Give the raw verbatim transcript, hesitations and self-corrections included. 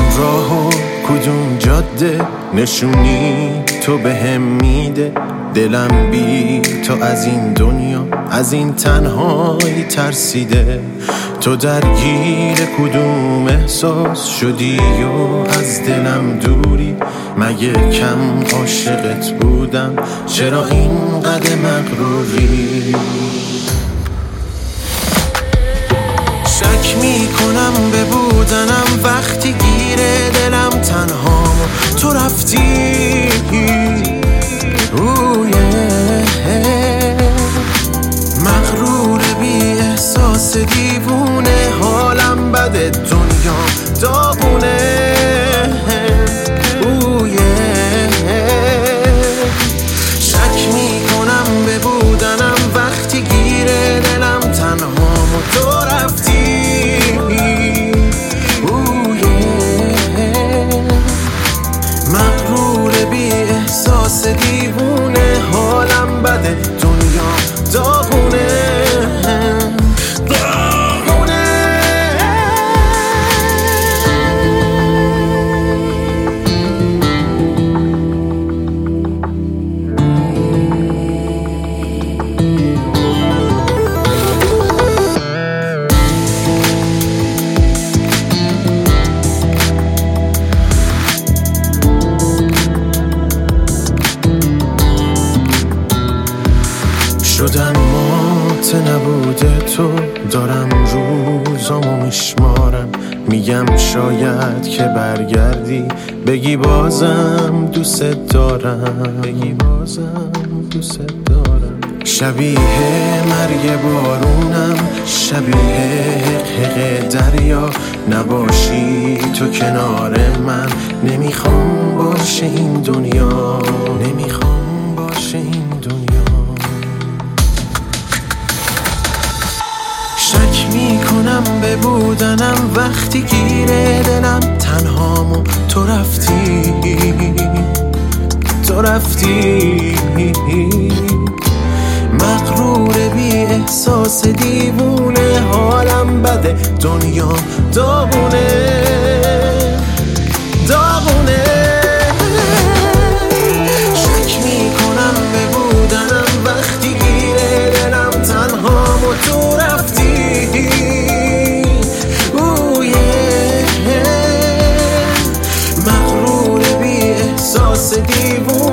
راهو کدوم جاده نشونی تو بهم میده. دلم بی تو از این دنیا از این تنهایی ترسیده. تو درگیر کدوم احساس شدی و از دلم دوری؟ مگه کم عاشقت بودم؟ چرا اینقدر مغروری؟ شک میکنم به بودنم وقتی گیره دلم تنها تو رفتی. مغرور بی احساس دیوونه، حالم بده دنیا داغونه. شک میکنم به بودنم وقتی گیره دلم تنها تو رفتی. مغرور بی احساس دیوونه، حالم بده دنیا داغونه داغونه. شدم مات نبوده تو، دارم روزامو میشمارم. میگم شاید که برگردی بگی بازم دوست دارم، بگی بازم دوست دارم. شبیه مرگ بارونم، شبیه حق دریا. نباشی تو کنار من، نمیخوام باشه این دنیا، نمیخوام باشه این دنیا. شک میکنم به بودنم وقتی گیره دلم تنهامو تو رفتی، تو رفتی. مغرور بی احساس دیوونه، حالم بده دنیا داغونه داغونه. شک میکنم به بودنم وقتی گیره دلم تنهامو تو رفتی. مغرور بی احساس دیوونه،